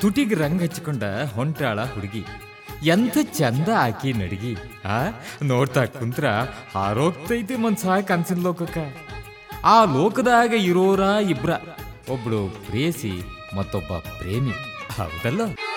ತುಟಿಗೆ ರಂಗ್ ಹಚ್ಕೊಂಡ ಹೊಂಟಾಳ ಹುಡುಗಿ. ಎಂಥ ಚಂದ ಆಕಿ ನಡಿಗಿ. ನೋಡ್ತಾ ಕುಂತ್ರ ಹಾರೋಗ್ತೈತಿ ಮನ್ಸ ಕನ್ಸಿನ ಲೋಕಕ್ಕ. ಆ ಲೋಕದಾಗ ಇರೋರ ಇಬ್ರ, ಒಬ್ಳು ಪ್ರೇಯಸಿ ಮತ್ತೊಬ್ಬ ಪ್ರೇಮಿ. ಹೌದಲ್ಲ?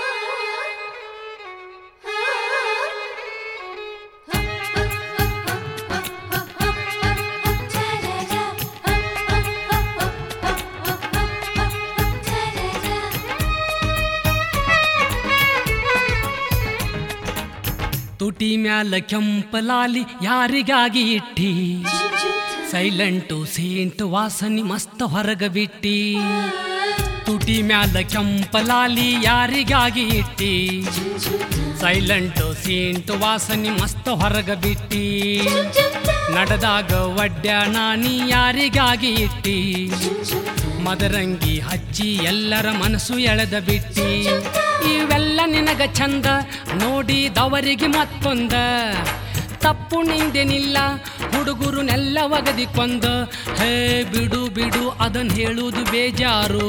ತುಟಿ ಮ್ಯಾಲ ಕೆಂಪಲಾಲಿ ಯಾರಿಗಾಗಿ ಇಟ್ಟಿ, ಸೈಲೆಂಟು ಸೇಂಟ್ ವಾಸನಿ ಮಸ್ತ್ ಹೊರಗ ಬಿಟ್ಟಿ. ತುಟಿ ಮ್ಯಾಲ ಕೆಂಪಲಾಲಿ ಯಾರಿಗಾಗಿ ಇಟ್ಟಿ, ಸೈಲೆಂಟು ಸೇಂಟ್ ವಾಸನಿ ಮಸ್ತ್ ಹೊರಗ ಬಿಟ್ಟಿ. ನಡೆದಾಗ ಒಡ್ಡ್ಯಾ ನಾನಿ ಯಾರಿಗಾಗಿ ಇಟ್ಟಿ, ಮದರಂಗಿ ಹಚ್ಚಿ ಎಲ್ಲರ ಮನಸ್ಸು ಎಳೆದ ಬಿಟ್ಟಿ. ಇವೆಲ್ಲ ನಿನಗ ಚಂದ ನೋಡಿದವರಿಗೆ ಮತ್ತೊಂದ, ತಪ್ಪು ನಿಂದೇನಿಲ್ಲ ಹುಡುಗರುನೆಲ್ಲ ಒಗದಿ ಕೊಂದ. ಹೇ ಬಿಡು ಬಿಡು ಅದನ್ ಹೇಳುವುದು ಬೇಜಾರು.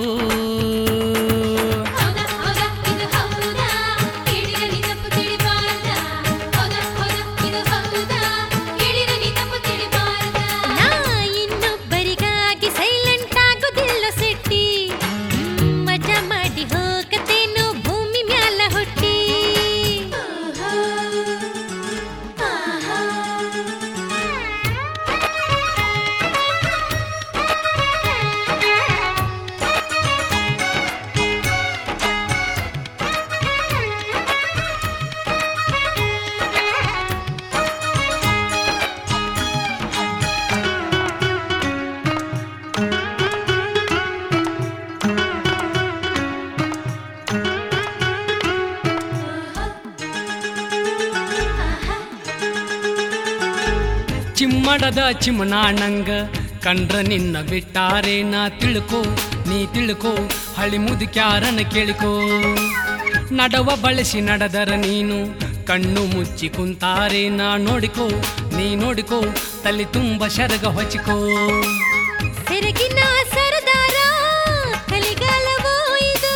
ಚಿಮ್ಮಡದ ಚಿಮನಾಣಂಗ ಕಂಡ್ರ ನಿನ್ನ ಬಿಟ್ಟಾರೆ ನಾ ತಿಳ್ಕೋ, ನೀ ತಿಳ್ಕೋ ಹಳಿ ಮುದುಕ್ಯಾರನ ಕೇಳಿಕೋ. ನಡವ ಬಳಸಿ ನಡೆದರ ನೀನು ಕಣ್ಣು ಮುಚ್ಚಿ ಕುಂತಾರೆ ನಾ ನೋಡಿಕೋ, ನೀ ನೋಡಿಕೋ ತಲೆ ತುಂಬ ಶರಗ ಹೊಚ್ಕೋ. ಸೆರಗಿನ ಸರದಾರ ಕಲಿಗಾಲವೋ ಇದು,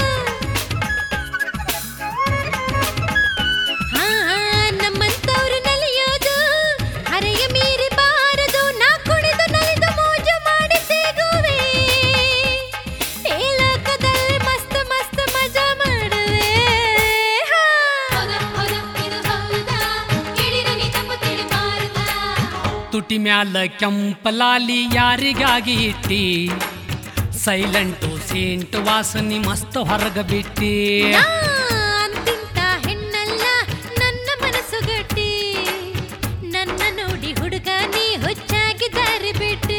ನಮ್ಮಂತವ್ರು ನಲಿಯೋದು ಹರೆಯ ಮೀರಿ ಬಾರದು. ನಾ ಕುಣಿದು ನಲಿದು ಮೋಜು ಮಾಡಿ ಸಿಗುವೆ, ಈ ಲೋಕದಲ್ಲಿ ಮಸ್ತ್ ಮಸ್ತ್ ಮಜಾ ಮಾಡುವೆ. ತುಟಿ ಮ್ಯಾಲ ಕೆಂಪಲಾಲಿ ಯಾರಿಗಾಗಿ ಇಟ್ಟಿ, ಸೈಲೆಂಟು ಸೇಂಟ್ ವಾಸನಿ ಮಸ್ತ್ ಹೊರಗ ಬಿಟ್ಟಿ. ಅಂತಿಂತ ಹೆಣ್ಣಲ್ಲ ನನ್ನ ಮನಸ್ಸು ಗಟ್ಟಿ, ನನ್ನ ನೋಡಿ ಹುಡುಗ ನೀ ಹುಚ್ಚಾಗಿ ದಾರಿ ಬಿಟ್ಟಿ.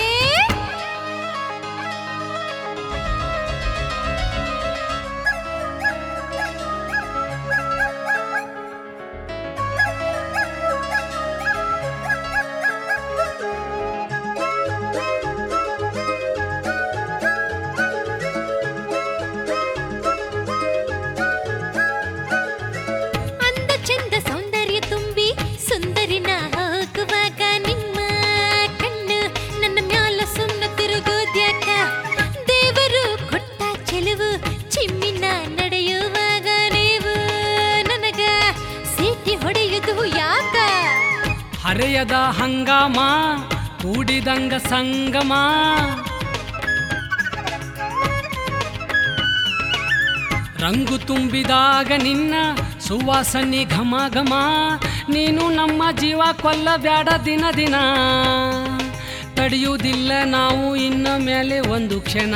ಹರೆಯದ ಹಂಗಾಮ ಕೂಡಿದಂಗ ಸಂಗಮ, ರಂಗು ತುಂಬಿದಾಗ ನಿನ್ನ ಸುವಾಸನೆ ಘಮ ಘಮ. ನೀನು ನಮ್ಮ ಜೀವ ಕೊಲ್ಲಬ್ಯಾಡ ದಿನ ದಿನ, ತಡೆಯುವುದಿಲ್ಲ ನಾವು ಇನ್ನ ಮೇಲೆ ಒಂದು ಕ್ಷಣ.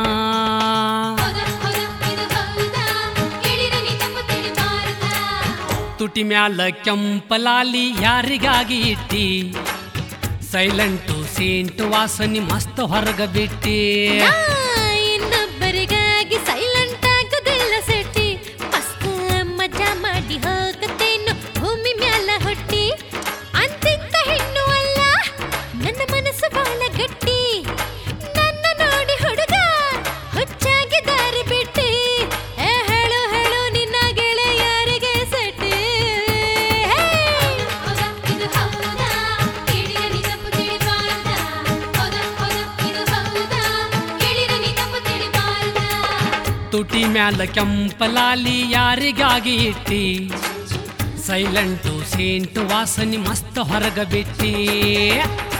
ತುಟಿ ಮ್ಯಾಲ ಕೆಂಪಲಾಲಿ ಯಾರಿಗಾಗಿ ಇಟ್ಟಿ, ಸೈಲೆಂಟು ಸೇಂಟ್ ವಾಸನಿ ಮಸ್ತ್ ಹೊರಗ ಬಿಟ್ಟಿ. ಇನ್ನೊಬ್ಬರಿಗಾಗಿ ಸೈಲೆಂಟ್ ಆಗೋದಿಲ್ಲ ಸೆಟ್ಟಿ, ಮಸ್ತ್ ಮಜಾ ಮಾಡಿ ಹೋಗುತ್ತೇನು ಭೂಮಿ ಮ್ಯಾಲ ಹುಟ್ಟಿ. ಅಂತಿಂತ ಹೆಣ್ಣು ಅಲ್ಲ ನನ್ನ ಮನಸ್ಸು ಬಹಳ ಗಟ್ಟಿ, ನನ್ನ ನೋಡಿ ಹುಡುಗ ಹುಚ್ಚಾಗಿ ದಾರಿ ಬಿಟ್ಟಿ. ಹೇಳು ಹೇಳು ನಿನ್ನ ಗೆಳೆಯರಿಗೆ ಸೆಟ್ಟಿ. ಕೇಳಿರ ನೀ ತುಟಿ ಮ್ಯಾಲ ಕೆಂಪಲಾಲಿ ಯಾರಿಗಾಗಿ ಇಟ್ಟಿ ಸೈಲೆಂಟು ಸೇಂಟು ವಾಸನಿ ಮಸ್ತ್ ಹೊರಗ ಬಿಟ್ಟಿ